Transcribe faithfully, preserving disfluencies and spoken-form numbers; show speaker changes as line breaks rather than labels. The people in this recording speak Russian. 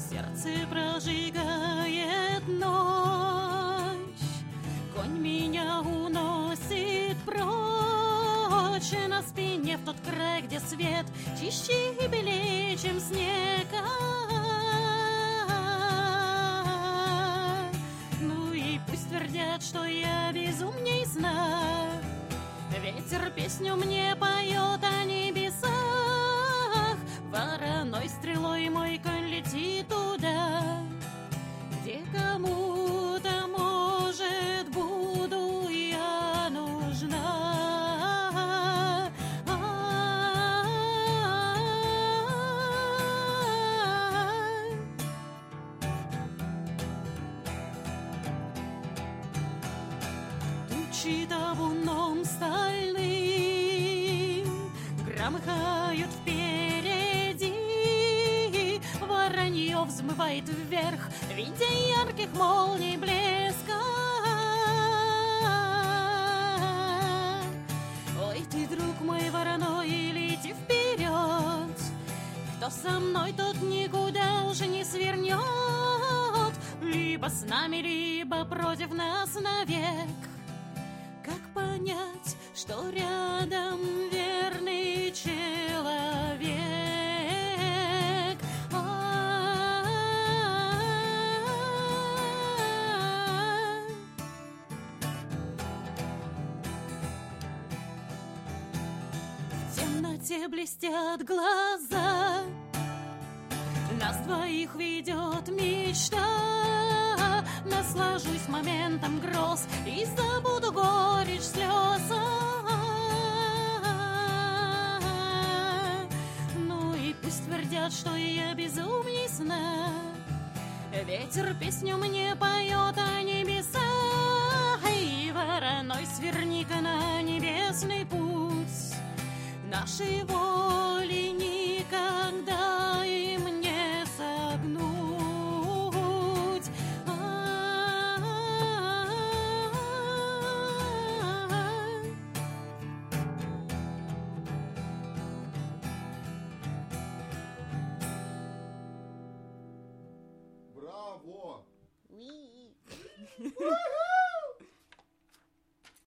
Сердце прожигает ночь, конь меня уносит прочь, на спине в тот край, где свет чище и белее, чем снег. Ну и пусть твердят, что я безумней сна, ветер песню мне поет о небесах. Вороной стрелой мой конь летит туда, где кому-то, может, буду я нужна. Тучи табуном стальным громыхают впереди, воронье взмывает вверх, видя ярких молний блеска. Ой, ты, друг мой вороной, лети вперед, кто со мной, тот никуда уже не свернет, либо с нами, либо против нас навек. Как понять, что рядом верный человек? А-а-а. В темноте блестят глаза, нас двоих ведет мечта. Наслажусь моментом гроз и забуду горечь слез. Ну и пусть твердят, что я безумней сна, ветер песню мне поет о небесах. И вороной сверни-ка на небесный путь, нашей воли никогда им не согнуть.
Браво!
Oui.